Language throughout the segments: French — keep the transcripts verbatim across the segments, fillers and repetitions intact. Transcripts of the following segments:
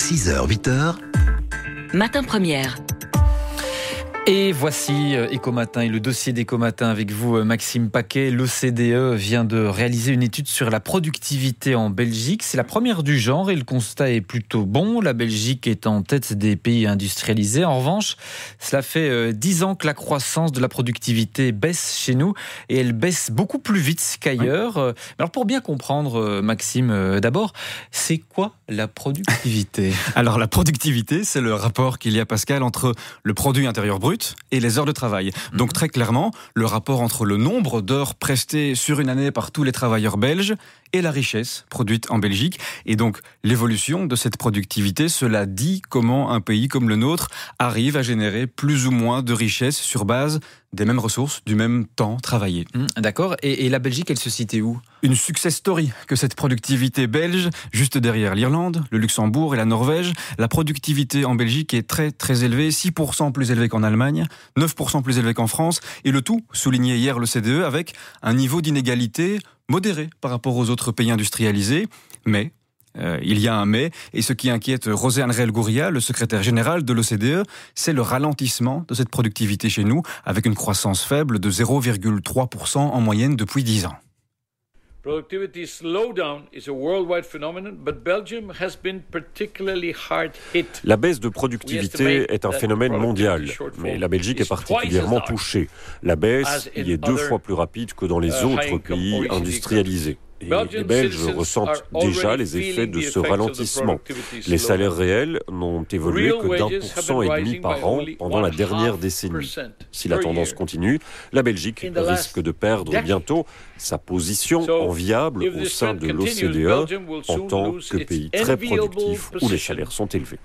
six heures huit heures. Matin Première. Et voici Écomatin et le dossier d'Écomatin avec vous, Maxime Paquet. L'O C D E vient de réaliser une étude sur la productivité en Belgique. C'est la première du genre et le constat est plutôt bon. La Belgique est en tête des pays industrialisés. En revanche, cela fait dix ans que la croissance de la productivité baisse chez nous et elle baisse beaucoup plus vite qu'ailleurs. Oui. Alors pour bien comprendre, Maxime, d'abord, c'est quoi la productivité ? Alors la productivité, c'est le rapport qu'il y a, Pascal, entre le produit intérieur brut et les heures de travail. Donc très clairement, le rapport entre le nombre d'heures prestées sur une année par tous les travailleurs belges et la richesse produite en Belgique. Et donc l'évolution de cette productivité, cela dit comment un pays comme le nôtre arrive à générer plus ou moins de richesse sur base des mêmes ressources, du même temps travaillé. Mmh, d'accord. Et, et la Belgique, elle se situe où ? Une success story que cette productivité belge, juste derrière l'Irlande, le Luxembourg et la Norvège. La productivité en Belgique est très très élevée, six pour cent plus élevée qu'en Allemagne, neuf pour cent plus élevée qu'en France, et le tout, souligné hier l'O C D E, avec un niveau d'inégalité modéré par rapport aux autres pays industrialisés, mais Euh, il y a un mais, et ce qui inquiète Roséane Reel-Gouria, le secrétaire général de l'O C D E, c'est le ralentissement de cette productivité chez nous, avec une croissance faible de zéro virgule trois pour cent en moyenne depuis dix ans. Productivity slowdown is a worldwide phenomenon, but Belgium has been particularly hard hit. La baisse de productivité est un phénomène mondial, mais la Belgique est particulièrement touchée. La baisse y est deux fois plus rapide que dans les autres pays industrialisés. Et les Belges ressentent déjà les effets de ce ralentissement. Les salaires réels n'ont évolué que d'un pour cent et demi par an pendant la dernière décennie. Si la tendance continue, la Belgique risque de perdre bientôt sa position enviable au sein de l'O C D E en tant que pays très productif où les salaires sont élevés.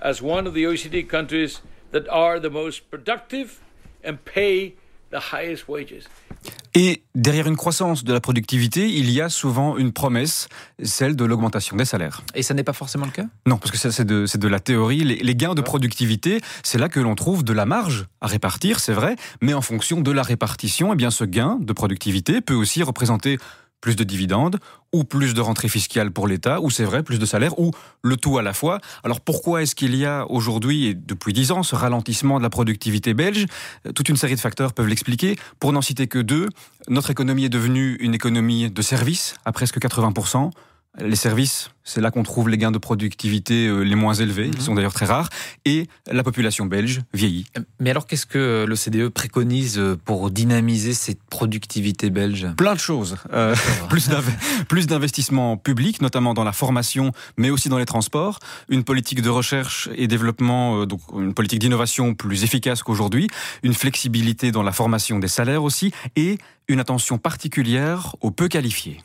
Et derrière une croissance de la productivité, il y a souvent une promesse, celle de l'augmentation des salaires. Et ça n'est pas forcément le cas ? Non, parce que ça, c'est de, c'est de la théorie. Les, les gains de productivité, c'est là que l'on trouve de la marge à répartir, c'est vrai, mais en fonction de la répartition, eh bien, ce gain de productivité peut aussi représenter plus de dividendes, ou plus de rentrées fiscales pour l'État, ou c'est vrai, plus de salaires, ou le tout à la fois. Alors pourquoi est-ce qu'il y a aujourd'hui, et depuis dix ans, ce ralentissement de la productivité belge ? Toute une série de facteurs peuvent l'expliquer. Pour n'en citer que deux, notre économie est devenue une économie de services, à presque quatre-vingts pour cent. Les services, c'est là qu'on trouve les gains de productivité les moins élevés, ils sont d'ailleurs très rares, et la population belge vieillit. Mais alors qu'est-ce que l'O C D E préconise pour dynamiser cette productivité belge ? Plein de choses. Euh, plus, d'inv- plus d'investissements publics, notamment dans la formation, mais aussi dans les transports, une politique de recherche et développement, euh, donc une politique d'innovation plus efficace qu'aujourd'hui, une flexibilité dans la formation des salaires aussi, et une attention particulière aux peu qualifiés.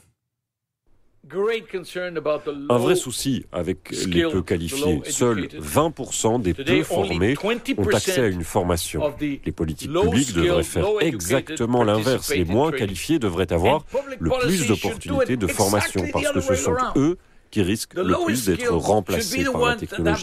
Un vrai souci avec les peu qualifiés. Seuls vingt pour cent des peu formés ont accès à une formation. Les politiques publiques devraient faire exactement l'inverse. Les moins qualifiés devraient avoir le plus d'opportunités de formation parce que ce sont eux qui risquent le plus d'être remplacés par la technologie.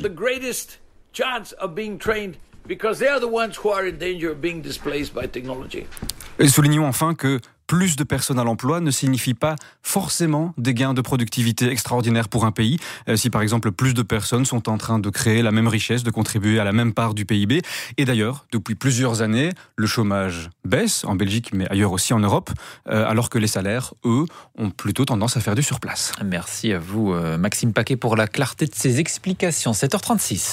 Et soulignons enfin que plus de personnes à l'emploi ne signifie pas forcément des gains de productivité extraordinaires pour un pays. Euh, si par exemple plus de personnes sont en train de créer la même richesse, de contribuer à la même part du P I B. Et d'ailleurs, depuis plusieurs années, le chômage baisse en Belgique, mais ailleurs aussi en Europe, euh, alors que les salaires, eux, ont plutôt tendance à faire du surplace. Merci à vous, Maxime Paquet, pour la clarté de ces explications. sept heures trente-six.